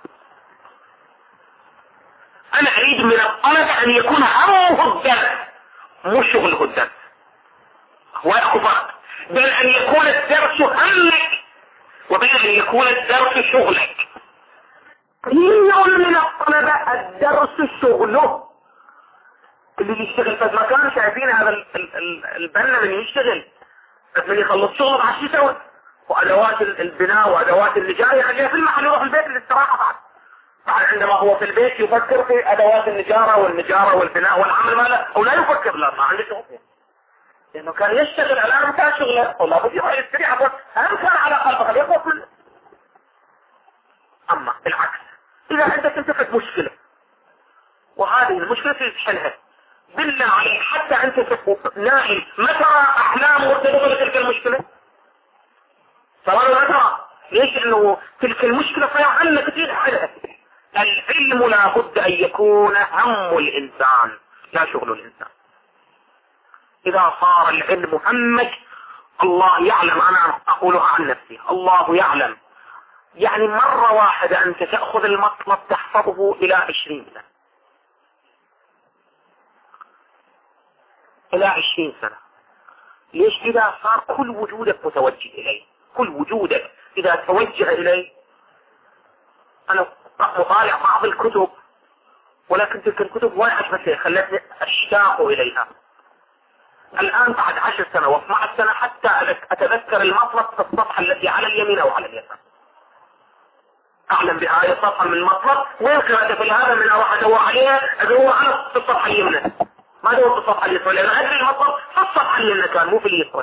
انا اريد من الطلبة ان يكون همه الدرس مو شغله الدرس، هو فرق بين ان يكون الدرس همك وبين ان يكون الدرس شغلك. مليون من الطلبة الدرس شغله، اللي يشتغل في المكان شايفين هذا البنا من يشتغل بس من يخلص شغله بعد شو يسوي، وادوات البناء وادوات النجار يخليها في المحل يروح البيت للاستراحة. بعد بعد عندما هو في البيت يفكر في ادوات النجارة والنجارة والبناء والعمل ماله، او لا يفكر، لا ما عنده شغل، لانه كان يشتغل على مكان شغله ولا بد يروح يستريح، بس هم كان على قلبه يخلص منه. اما العكس، اذا عندك انت في مشكلة وهذه المشكلة تحلها بالله عليك، حتى انت نائم ما ترى احلام مرتبطة بتلك المشكلة، ترى ما ترى. ليش؟ انه تلك المشكلة فيها عنك كثير حلها. العلم لابد ان يكون هم الانسان لا شغل الانسان. اذا صار العلم همك، الله يعلم، انا اقولها عن نفسي، الله يعلم، يعني مرة واحدة انت تأخذ المطلب تحفظه الى عشرين سنة. إلى عشرين سنة. ليش؟ إذا صار كل وجودك متوجه إليه، كل وجودك إذا توجه إليه. أنا مطالع بعض الكتب، ولكن تلك الكتب ولا عجبتني، خلتني أشتاق إليها. الآن بعد عشر سنة واثناشر سنة حتى أتذكر المطلب في الصفحة التي على اليمين أو على اليسار. أعلم بآية صفحة من المطلب، وين قرأت في هذا من أروح أدور عليها، أدور على في الصفحة اليمنى، ما أدور في الصفحة اليسرى، لأن أدري المطلب في الصفحة اليمنى كان مو في اليسرى.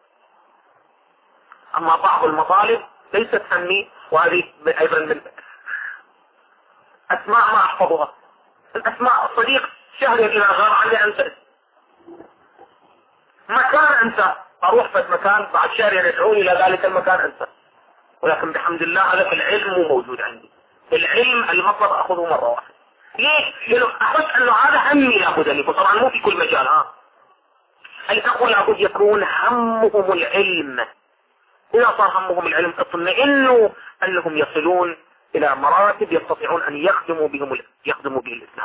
أما بعض المطالب ليست همي، وهذه أيضا من أسماء ما أحفظها. الأسماء صديق شهر إلى غير عني أنسى مكان، أنسى أروح في مكان بعد شهر يدعوني إلى ذلك المكان أنسى. ولكن بحمد الله هذا في العلم مو موجود عندي. العلم المطلب أخذه مرة واحدة. ليش؟ لأنه أحس أنه هذا همي يأخذني، طبعا مو في كل مجال. ها الأخوة لابد يكون همهم العلم. إذا صار همهم العلم اطمئنوا أنهم يصلون إلى مراتب يستطيعون أن يخدموا بهم يخدموا به الإسلام.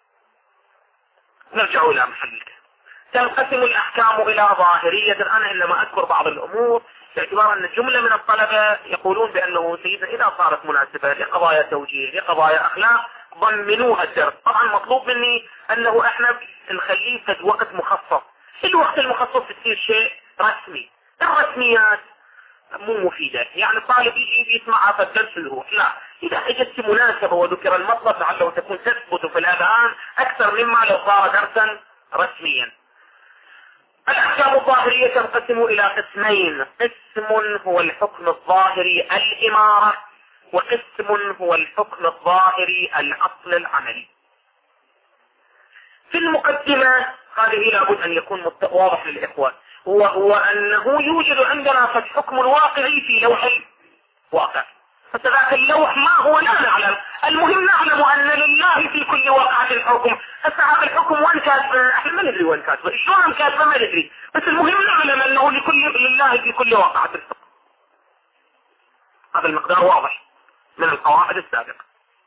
نرجع إلى محلك. تنقسم الأحكام إلى ظاهرية. أنا إنما أذكر بعض الأمور باعتبار أن جملة من الطلبة يقولون بأنه سيدنا إذا صارت مناسبة لقضايا توجيه لقضايا أخلاق ضمنوها الدرس. طبعا مطلوب مني أنه إحنا نخليه في وقت مخصص. الوقت المخصص يصير شيء رسمي. الرسميات مو مفيدة، يعني الطالب يجي يسمعها في الدرس ويروح. لا، إذا اجت مناسبة وذكر المطلب لعله تكون تثبت في الأذهان أكثر مما لو صار درسا رسميا. الأحكام الظاهرية تنقسم إلى قسمين. قسم هو الحكم الظاهري الإمارة، وقسم هو الحكم الظاهري الأصل العملي. في المقدمة هذه لابد أن يكون واضح للإخوان، وهو أنه يوجد عندنا فالحكم الواقعي في لوح الواقع، فذاك اللوح ما هو لا نعلم. المهم نعلم أن لله في كل واقعة حكم. هسه هذا الحكم وين كاتبه احنا ما ندري، وين كاتبه شلون كاتبه ما ندري، بس المهم نعلم أنه لكل لله في كل واقعة الحكم. هذا المقدار واضح من القواعد السابقة.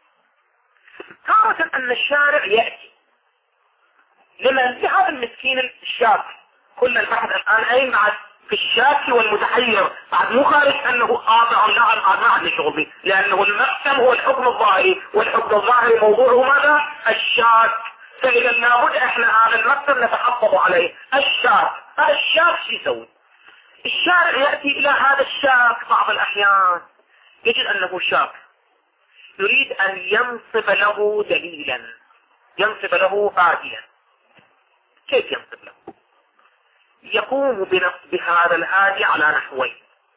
تارة أن الشارع يأتي لمن لهذا المسكين الشاب، كل البحث الآن أين بعد في الشاك والمتحير، بعد مو خارج أنه قاطع نعم قاطع ما عندي شغل به، لأنه المقسم هو الحكم الظاهري، والحكم الظاهري موضوعه ماذا؟ الشاك. فإذا لابد احنا هذا المقسم نتحفظ عليه. الشاك، هذا الشاك شو يسوي؟ الشارع يأتي إلى هذا الشاك بعض الأحيان يجد أنه شاك، يريد أن ينصب له دليلا، ينصب له هاديا. كيف ينصب له؟ يقوم بنصب هذا الهادي على نحوين.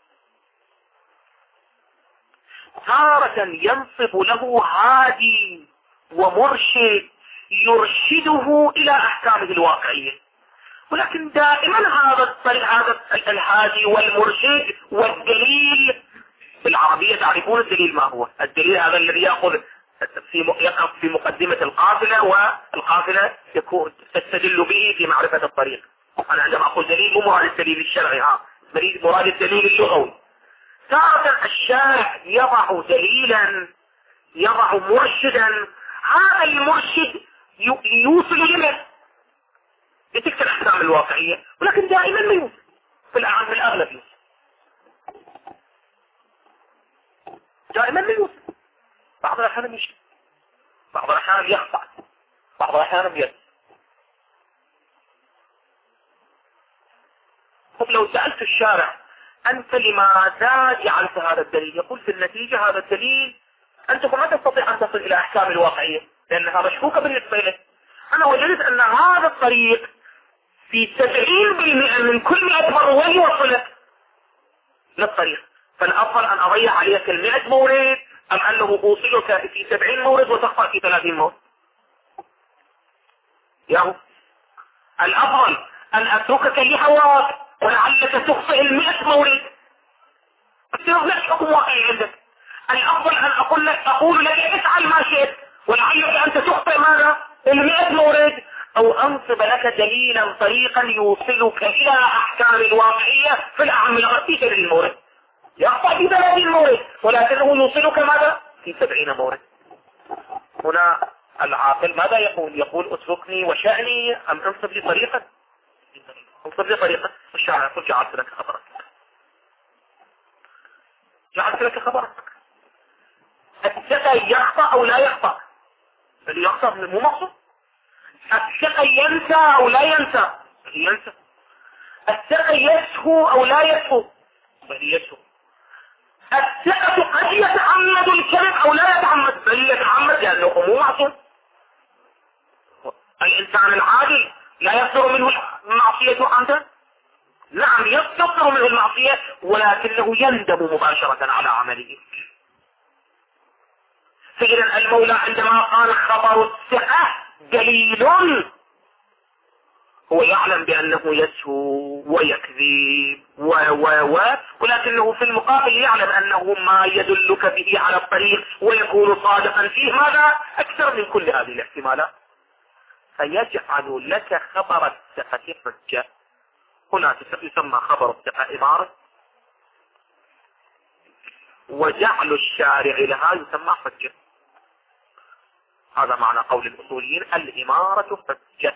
تارة ينصب له هادي ومرشد يرشده إلى أحكامه الواقعية، ولكن دائما هذا الطريق هذا الهادي والمرشد والدليل بالعربية تعرفون الدليل ما هو؟ الدليل هذا الذي يأخذ في يقف في مقدمة القافلة، والقافلة يكون تستدل به في معرفة الطريق. أنا عندما أقول دليل مو مراد الدليل الشرعي، ها مراد الدليل اللغوي. تارة الشارع يضع دليلا، يضع مرشدا، هذا المرشد يوصل إلى لتلك الأحكام الواقعية، ولكن دائما ما يوصل، في الأعم الأغلب يوصل، دائما ما يوصل. بعض الأحيان يشكل، بعض الأحيان يخطأ، بعض الأحيان يرد. طب لو سألت الشارع أنت لماذا جعلت هذا الدليل؟ يقول في النتيجة هذا الدليل أنت ما تستطيع أن تصل إلى أحكام الواقعية لأنها مشكوكة بالنسبة لك. أنا وجدت أن هذا الطريق في سبعين بالمئة من كل مئة مرة وين يوصلك للطريق، فالأفضل أن أضيع عليك المئة مورد أم أنه أوصلك في سبعين مورد وتخطأ في ثلاثين مورد؟ ياهو الأفضل أن أتركك لهواك ولعلك تخطئ المئة مورد، أصير لك حكم واقعي عندك. الأفضل أن أقول لك أقول لك افعل ما شئت ولعلك أنت تخطئ ماذا؟ المئة مورد، أو أنصب لك دليلا طريقا يوصلك إلى أحكام الواقعية في الأعم الغربي في المورد، يخطأ في ثلاثين مورد ولكنه يوصلك ماذا؟ في سبعين مورد. هنا العاقل ماذا يقول؟ يقول اتركني وشأني أم انصب لي طريقا؟ اوصف لي طريقة. الشارع يقول جعلت لك خبرك، جعلت لك خبرك. الثقة يخطأ او لا يخطأ؟ اللي يخطأ مو مقصود. الثقة ينسى او لا ينسى؟ ينسى. الثقة يسهو او لا يسهو؟ بل يسهو. الثقة قد يتعمد الكذب او لا يتعمد؟ بل يتعمد لانه مو معصوم. الانسان العادل لا يصدر منه المعصية عنده؟ نعم يصدر منه المعصية، ولكنه يندم مباشرة على عمله. فإذا المولى عندما قال خبر الثقة دليل، هو يعلم بأنه يسهو ويكذب و و و ولكنه في المقابل يعلم أنه ما يدلك به على الطريق ويكون صادقا فيه ماذا أكثر من كل هذه الاحتمالات، فيجعل لك خبر الثقة حجة. هنا يسمى خبر الثقة إمارة، وجعل الشارع لها يسمى حجة. هذا معنى قول الأصوليين الإمارة حجة.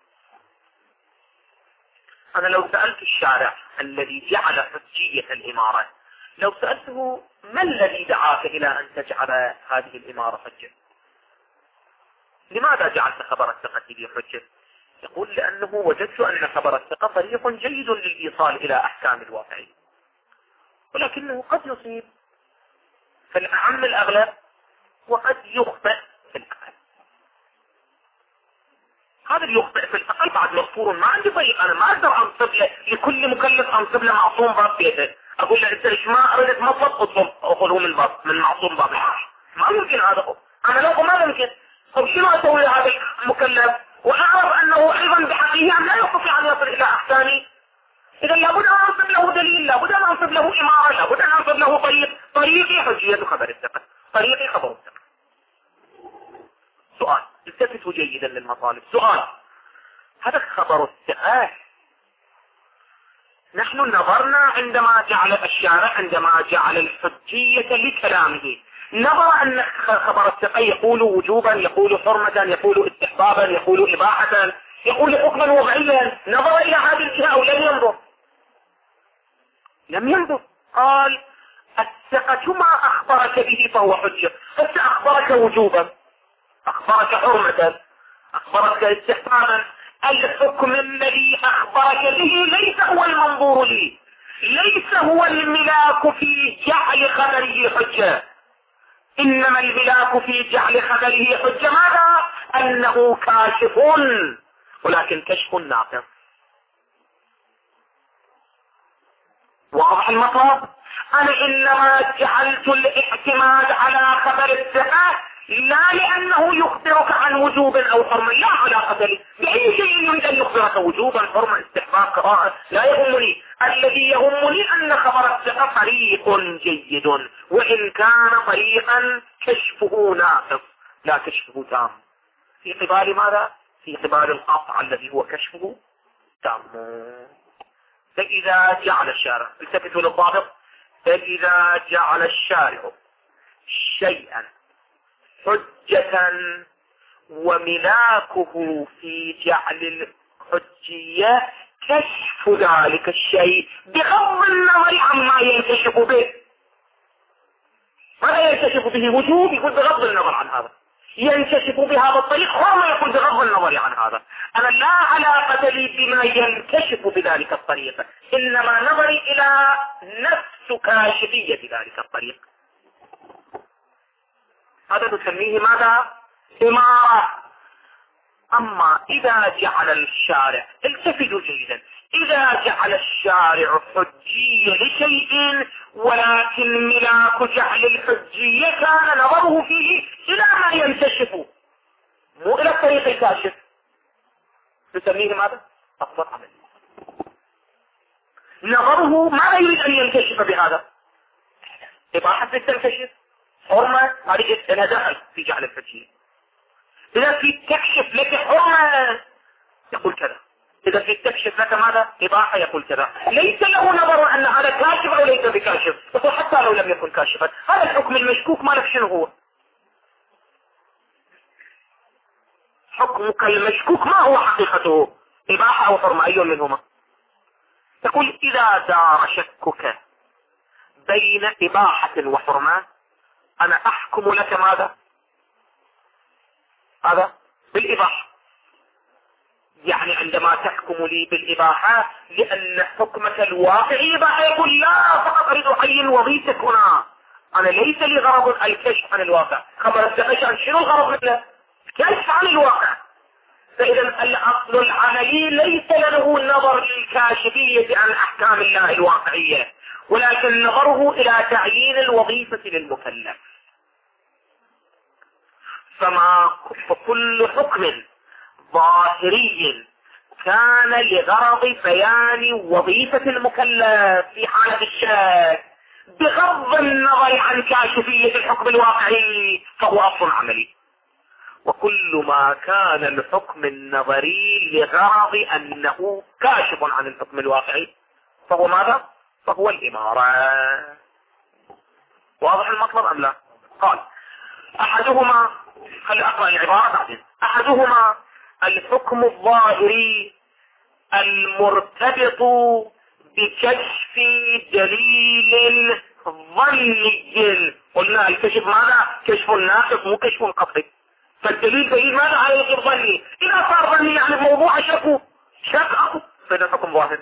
أنا لو سألت الشارع الذي جعل حجية الإمارة، لو سألته ما الذي دعاك إلى أن تجعل هذه الإمارة حجة؟ لماذا جعلت خبر الثقة لي حجة؟ يقول لأنه وجدت أن خبر الثقة طريق جيد للإيصال إلى أحكام الواقعين، ولكنه قد يصيب في الأعم الأغلب وقد يخطئ في الأقل. هذا اللي يخطئ في الأقل بعد مغفور. ما عندي طريق، أنا ما أقدر أنصب له لكل مكلف أنصب له معصوم باب بيته، أقول له أنت إيش ما أردت مطلب أطلب أخذه من باب من معصوم باب الحاش. ما يمكن هذا، أنا لو ما ممكن. طب شنو أسوي هذا المكلف وأعرف أنه أيضا بحقه لا يستطيع أن يصل إلى أحكامي؟ إذا لابد أن أنصب له دليل، لابد أن أنصب له إمارة، لابد أن أنصب له طريق. طريقي حجية خبر الثقة، طريقي خبر الثقة. سؤال، التفتوا جيدا للمطالب. سؤال، هذا خبر الثقة نحن نظرنا عندما جعل الشارع عندما جعل الحجية لكلامه، نظر أن خبر الثقة يقول وجوبا، يقول حرمة، يقول استحبابا، يقول إباحة، يقول حكما وضعيا. نظر إلى هذه الجهة أو لم ينظر؟ لم ينظر. قال الثقة ما أخبرك به فهو حجة. بس أخبرك وجوبا، أخبرك حرمة، أخبرك استحبابا. الحكم الذي أخبرك به ليس هو المنظور لي، ليس هو الملاك في جعل خبره حجة، إنما الملاك في جعل خبره حجة ماذا؟ أنه كاشف، ولكن كشف ناقص. واضح المطلب؟ أنا إنما جعلت الاعتماد على خبر الثقة لا لأنه يخبرك عن وجوب أو حرمة، لا علاقة لي بأي شيء يريد أن يخبرك وجوبا حرمة استحباب قراءة، لا يهمني. الذي يهمني أن خبر الثقة طريق جيد، وإن كان طريقا كشفه ناقص لا كشفه تام. في قبال ماذا؟ في قبال القطع الذي هو كشفه تام. فإذا جعل الشارع، التفتوا للضابط، فإذا جعل الشارع شيئا حجة وملاكه في جعل الحجية كشف ذلك الشيء بغض النظر عما ينكشف به. ماذا ينكشف به؟ وجوب، يقول بغض النظر عن هذا. ينكشف بهذا الطريق حرمة، يقول بغض النظر عن هذا. أنا لا علاقة لي بما ينكشف بذلك الطريق، إنما نظري إلى نفس كاشفية ذلك الطريق. هذا نسميه ماذا؟ إمارة. أما إذا جعل الشارع، التفتوا جيدا، إذا جعل الشارع حجية لشيء ولكن ملاك جعل الحجية كان نظره فيه إلى ما ينكشف مو إلى الطريق الكاشف، نسميه ماذا؟ أفضل عمل. نظره ما يريد أن ينكشف بهذا، إباحة تنكشف، حرمة، هذه لها دخل في جعل الحجية. إذا في تكشف لك حرمة يقول كذا، إذا في تكشف لك ماذا؟ إباحة يقول كذا. ليس له نظر أن هذا كاشف أو ليس بكاشف، يقول حتى لو لم يكن كاشفا. هذا الحكم المشكوك ما لك شنو هو؟ حكمك المشكوك ما هو حقيقته؟ إباحة أو حرمة، أي منهما؟ يقول إذا دار شكك بين إباحة وحرمة أنا أحكم لك ماذا؟ هذا بالإباحة. يعني عندما تحكم لي بالإباحة لأن حكمك الواقعي إباحة، يقول لا فقط أريد أعين وظيفتك هنا، أنا ليس لي غرض الكشف عن الواقع. خبر الدقيق عن شنو الغرض منه؟ كشف عن الواقع. فإذا الأصل العملي ليس له نظر للكاشفية عن أحكام الله الواقعية، ولكن نظره إلى تعيين الوظيفة للمكلف. فما كل حكم ظاهري كان لغرض بيان وظيفة المكلف في حالة الشك بغض النظر عن كاشفية الحكم الواقعي فهو أصل عملي. وكل ما كان الحكم النظري لغرض أنه كاشف عن الحكم الواقعي فهو ماذا؟ فهو الإمارة. واضح المطلب أم لا؟ قال أحدهما، خلي أقرأ العبارة بعدين، أحدهما الحكم الظاهري المرتبط بكشف دليل ظني. قلنا الكشف ماذا؟ كشف ناقص مو كشف قطعي. فالدليل دليل ماذا على الغير ظني؟ إذا صار ظني يعني موضوع شك شك أكو فإذا الحكم ظاهر،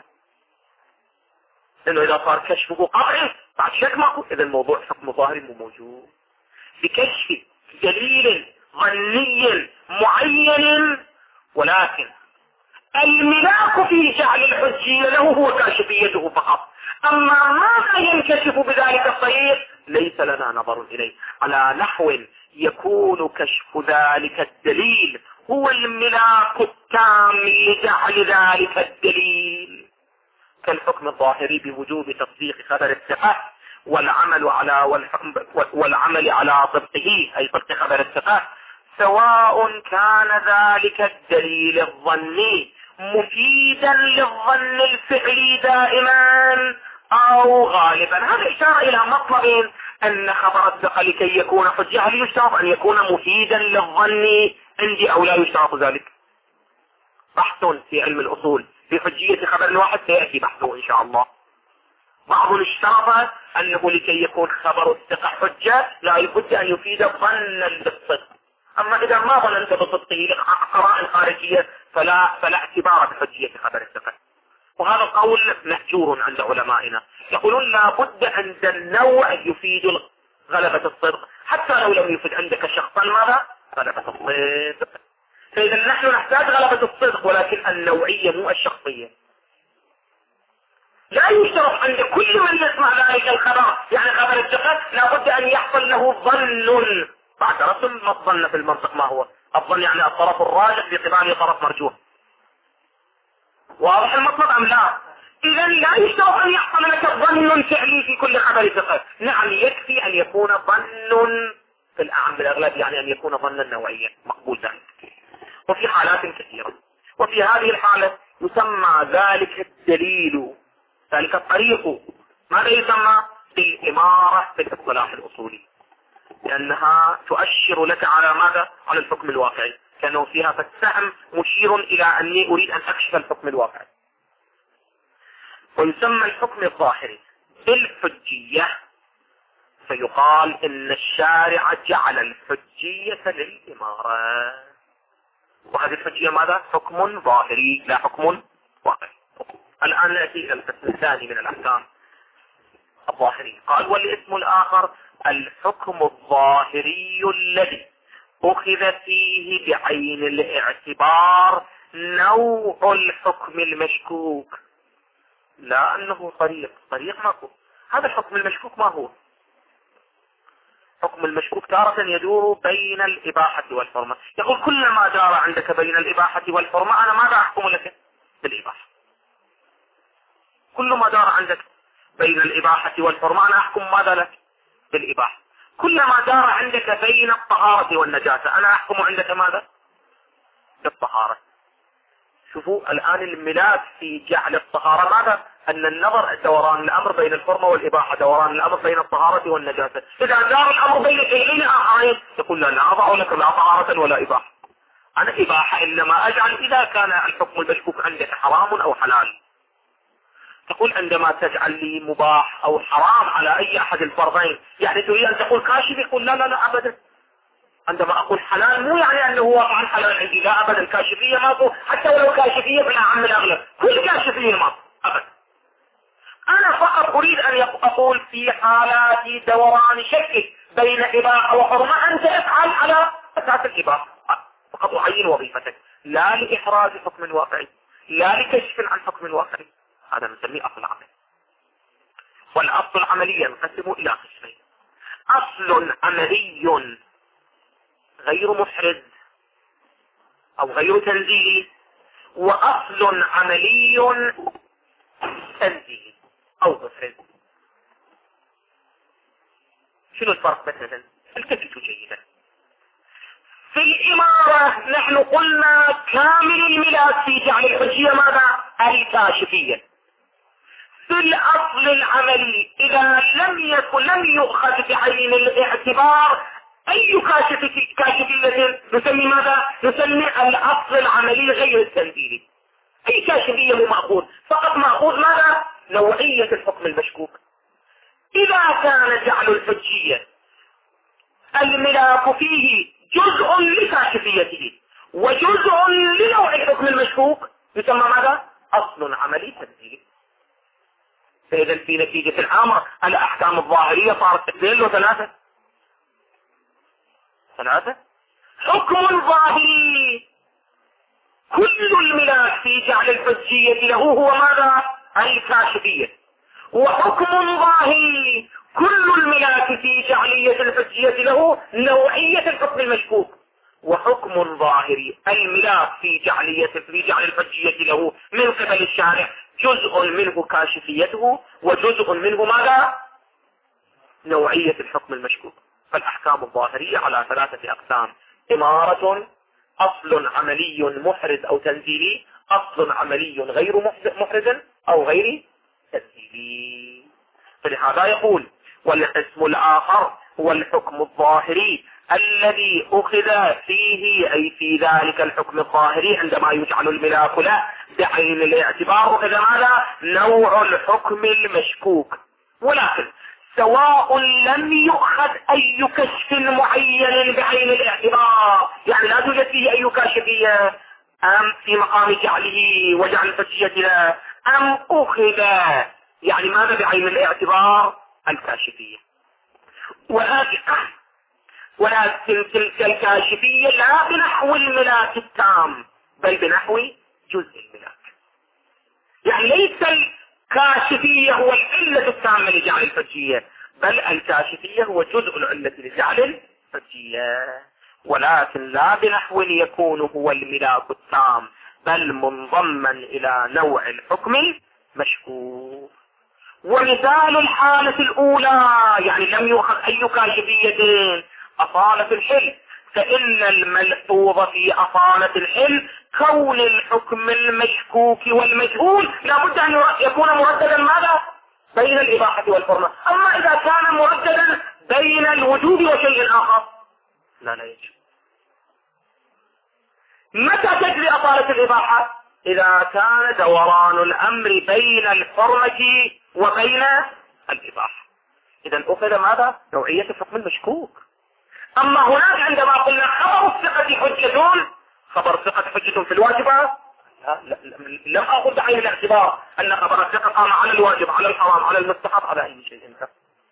لأنه إذا صار كشفه قطعي بعد شك ماكو إذا الموضوع حكم ظاهر مو موجود. بكشف دليل ظني معين، ولكن الملاك في جعل الحجية له هو كاشفيته فقط. أما ماذا ينكشف بذلك الطريق ليس لنا نظر إليه، على نحو يكون كشف ذلك الدليل هو الملاك التام لجعل ذلك الدليل، كالحكم الظاهري بوجوب تصديق خبر الثقة والعمل على والعمل على طبقه أي طبق خبر الثقة، سواء كان ذلك الدليل الظني مفيدا للظن الفعلي دائما أو غالبا. هذا إشارة إلى مطلب أن خبر الثقة لكي يكون حجة هل يشترط أن يكون مفيدا للظن عندي أو لا يشترط ذلك؟ بحث في علم الأصول في حجية خبر الواحد سيأتي بحثه إن شاء الله. بعض اشترط أنه لكي يكون خبر الثقة حجة لا يبد أن يفيد ظنا بالصدق، أما إذا ما ظننت بصدقه قرائن خارجية فلا, فلا اعتبار بحجية خبر الثقة. وهذا القول مهجور عند علمائنا، يقولون لا بد عند النوع يفيد غلبة الصدق حتى لو لم يفيد عندك شخصا ماذا؟ غلبة الصدق. فإذا نحن نحتاج غلبة الصدق ولكن النوعية مو الشخصية. لا يشترط عند كل من يسمع ذلك الخبر يعني خبر الثقة لا بد أن يحصل له ظن. بعد رسم ما الظن في المنطق ما هو؟ الظن يعني الطرف الراجح بقبال طرف مرجوح. واضح المطلب أم لا؟ إذا لا يشترط أن يحصل لك ظن فعلي في كل خبر ثقة، نعم يكفي أن يكون ظن في الأعم بالأغلب يعني أن يكون ظنا نوعيا مقبول ذلك، وفي حالات كثيرة. وفي هذه الحالة يسمى ذلك الدليل ذلك الطريق ماذا يسمى؟ بالإمارة في الاصطلاح الأصولي، لأنها تؤشر لك على ماذا؟ على الحكم الواقعي، كأنه فيها فالسهم مشير إلى أني أريد أن أكشف الحكم الواقعي. ويسمى الحكم الظاهري بالحجية، فيقال إن الشارع جعل الحجية للإمارة، وهذه الحجية ماذا؟ حكم ظاهري لا حكم واقعي. الآن نأتي إلى القسم الثاني من الأحكام الظاهري. قال والاسم الآخر الحكم الظاهري الذي أخذ فيه بعين الاعتبار نوع الحكم المشكوك، لا أنه طريق طريق ما هو. هذا الحكم المشكوك ما هو؟ حكم المشكوك تارة يدور بين الإباحة والحرمة. يقول كلما دار عندك بين الإباحة والحرمة أنا ماذا أحكم لك؟ بالإباحة. كل ما دار عندك بين الإباحة والحرمة أنا أحكم ماذا لك؟ بالإباحة. كلما دار عندك بين الطهارة والنجاسة أنا أحكم عندك ماذا؟ بالطهارة. شوفوا الآن الملاك في جعل الطهارة ماذا؟ أن النظر دوران الأمر بين الحرمة والإباحة، دوران الأمر بين الطهارة والنجاسة. إذا دار الأمر بين شيئين آخرين تقول لا لا أضع لك لا طهارة ولا إباحة، أنا إباحة إنما أجعل إذا كان الحكم المشكوك عندك حرام أو حلال. تقول عندما تجعل لي مباح او حرام على اي احد الفرضين يعني تريد ان تقول كاشف؟ يقول لا لا لا ابدا. عندما اقول حلال مو يعني انه هو طبعا حلال عندي، لا ابدا. كاشفية ماكو، حتى ولو كاشفية بالاعم الاغلب، كل كاشفية ماكو ابدا. انا فقط اريد ان اقول في حالات دوران شك بين اباحة وحرمة انت افعل على اساس الاباحة فقط، اعين وظيفتك، لا لاحراز حكم واقعي، لا لكشف عن حكم واقعي. هذا نسميه اصل عملي. والاصل العملي ينقسم الى قسمين: اصل عملي غير محرز او غير تنزيلي، واصل عملي تنزيلي او محرز. شنو الفرق مثلا؟ التفتوا جيدا. في الامارة نحن قلنا كامل الملاك في جعل الحجية ماذا؟ الكاشفية. في الاصل العملي اذا لم يكن لم يؤخذ بعين الاعتبار اي كاشفية كاشفية نسمي ماذا؟ نسمي الاصل العملي غير التنزيلي. اي كاشفية مو مأخوذ، فقط مأخوذ ماذا؟ نوعية الحكم المشكوك. اذا كان جعل الحجية الملاك فيه جزء لكاشفيته وجزء لنوع الحكم المشكوك يسمى ماذا؟ اصل عملي تنزيلي. فاذا في نتيجة الامر الاحكام الظاهرية صارت اثنين وثلاثة ثلاثة حكم ظاهري كل الملاك في جعل الحجية له هو ماذا؟ الكاشفية. وحكم ظاهري كل الملاك في جعلية الحجية له نوعية الحكم المشكوك. وحكم ظاهري الملاك في جعلية في جعل الحجية له من قبل الشارع جزء منه كاشفيته وجزء منه ماذا؟ نوعية الحكم المشكوك. فالأحكام الظاهرية على ثلاثة أقسام: إمارة، أصل عملي محرز أو تنزيلي، أصل عملي غير محرز أو غير تنزيلي. فلهذا يقول: والقسم الآخر هو الحكم الظاهري الذي أخذ فيه أي في ذلك الحكم الظاهري عندما يجعل الملاك له بعين الاعتبار أخذ ماذا؟ نوع الحكم المشكوك. ولكن سواء لم يؤخذ أي كشف معين بعين الاعتبار، يعني لا توجد فيه أي كاشفية، أم في مقام جعله وجعل الحجية له، أم أخذ يعني ماذا بعين الاعتبار؟ الكاشفية. ولكن تلك الكاشفية لا بنحو الملاك التام بل بنحو جزء الملاك. يعني ليس الكاشفية هو العلة التامة لجعل الحجية، بل الكاشفية هو جزء العلة لجعل الحجية، ولكن لا بنحو يكون هو الملاك التام بل منضما إلى نوع الحكم المشكوك. ومثال الحالة الأولى يعني لم يؤخذ أي كاشفية أصالة الحل، فإن الملحوظ في أصالة الحل كون الحكم المشكوك والمجهول لابد أن يكون مرددا ماذا؟ بين الإباحة والحرمة. أما إذا كان مرددا بين الوجوب وشيء آخر لا لا يجب. متى تجري أصالة الإباحة؟ إذا كان دوران الأمر بين الحرمة وبين الإباحة، إذا أخذ ماذا؟ نوعية الحكم المشكوك. أما هناك عندما قلنا خبر الثقة حجة، خبر الثقة حجة في الواجبات، لا لا لم أخذ بعين الاعتبار أن خبر الثقة قام على الواجب على الحرام على المستحب على أي شيء انت.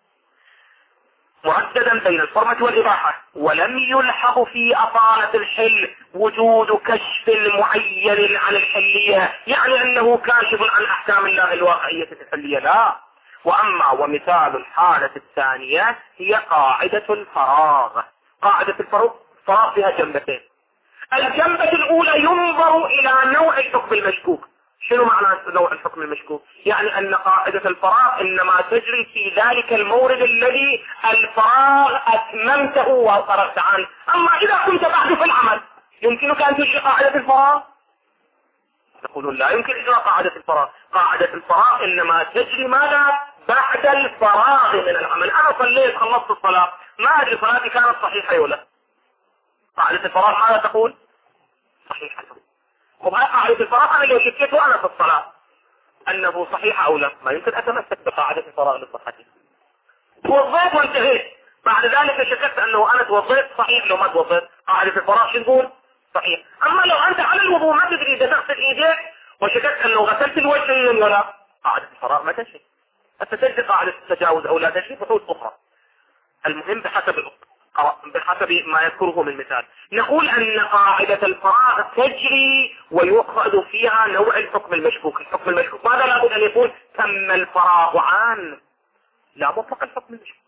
مرددا بين الحرمة والإباحة، ولم يلحق في أصالة الحل وجود كشف معين عن الحلية، يعني أنه كاشف عن أحكام الله الواقعية الحلية، لا. وأما ومثال الحالة الثانية هي قاعدة الفراغ. قاعدة الفراغ فيها جنبتين. الجنبة الأولى ينظر إلى نوع الحكم المشكوك. شنو معنى نوع الحكم المشكوك؟ يعني أن قاعدة الفراغ إنما تجري في ذلك المورد الذي الفراغ أتممته وفرغت عنه. أما إذا كنت بعد في العمل يمكنك أن تجري قاعدة الفراغ؟ تقولون لا يمكن إجراء قاعدة الفراغ. قاعدة الفراغ إنما تجري ماذا؟ بعد الفراغ من العمل. أنا صليت خلصت الصلاة، ما أدري صلاتي كانت صحيحة ولا. قاعدة الفراغ ماذا تقول؟ صحيحة. وبهاي قاعدة الفراغ أنا لو شكيت وأنا في الصلاة أنه صحيح أو لا، ما يمكن أتمسك بقاعدة الفراغ لصحته. توضيت وانتهيت، بعد ذلك شككت أنه أنا توضيت صحيح، لو ما توضيت قاعدة الفراغ شو تقول؟ صحيح. أما لو أنت على الوضوء ما تدري إذا تغسل إيديك وشككت أنه غسلت الوجه ولا، قاعدة الفراغ ما تجري. ستجري قاعدة التجاوز أو لا تجري بحوث أخرى. المهم بحسب بحسب ما يذكره من مثال نقول أن قاعدة الفراغ تجري ويؤخذ فيها نوع الحكم المشكوك. الحكم المشكوك ماذا لابد أن يكون؟ تم الفراغ عن، لا مطلق الحكم المشكوك.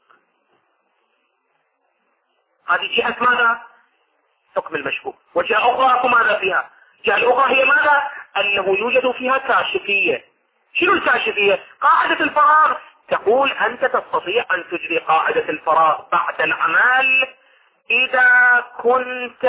هذه جهة ماذا؟ حكم المشكوك. وجهة أخرى ماذا فيها؟ الجهة الأخرى هي ماذا؟ أنه يوجد فيها كاشفية. شنو الكاشفية؟ قاعدة الفراغ تقول أنت تستطيع أن تجري قاعدة الفراغ بعد العمل إذا كنت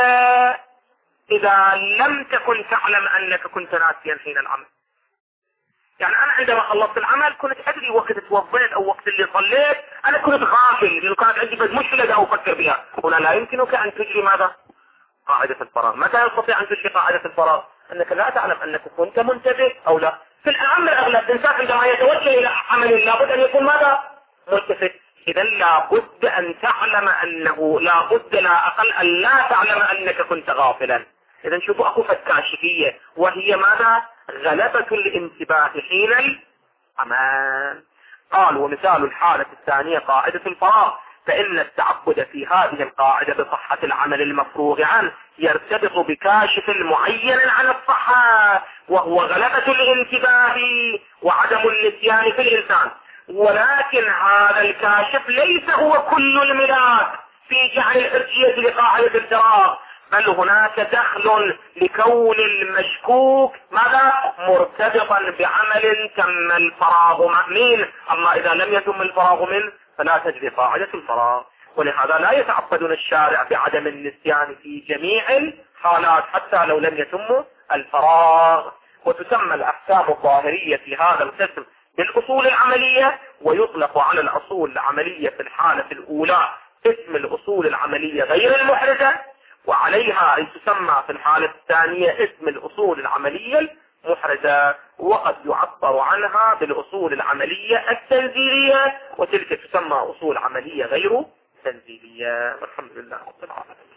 إذا لم تكن تعلم أنك كنت ناسيا حين العمل. يعني أنا عندما خلصت العمل كنت أدري وقت توضيت أو وقت اللي صليت، أنا كنت غافل لأنه كانت عندي بس مشكلة لا أفكر بها. هنا لا يمكنك أن تجري ماذا؟ قاعدة الفراغ. متى تستطيع أن تجري قاعدة الفراغ؟ أنك لا تعلم أنك كنت منتبه أو لا. في الأمر الأغلب الإنسان عندما يتوجه إلى عمل لابد أن يكون ماذا؟ ملتفت. إذا لابد أن تعلم أنه لابد لا أقل أن لا تعلم أنك كنت غافلا. إذا شوفوا أكو فالكاشفية وهي ماذا؟ غلبة الانتباه حين العمل. قال ومثال الحالة الثانية قاعدة الفراغ، فإن التعبد في هذه القاعدة بصحة العمل المفروغ عنه يرتبط بكاشف معين عن الصحة وهو غلبة الانتباه وعدم النسيان في الإنسان. ولكن هذا الكاشف ليس هو كل الملاك في جعل الحرية لقاعدة الفراغ، بل هناك دخل لكون المشكوك ماذا؟ مرتبطا بعمل تم الفراغ منه. أما إذا لم يتم الفراغ منه فلا تجري قاعدة الفراغ. ولهذا لا يتعبدون الشارع بعدم النسيان في جميع الحالات حتى لو لم يتم الفراغ. وتسمى الأحكام الظاهرية في هذا القسم بالأصول العملية، ويطلق على الأصول العملية في الحالة الأولى اسم الأصول العملية غير المحرزة، وعليها أن تسمى في الحالة الثانية اسم الأصول العملية المحرزة، وقد يعبر عنها بالأصول العملية التنزيلية، وتلك تسمى أصول عملية غير تنزيلية. والحمد لله رب العالمين.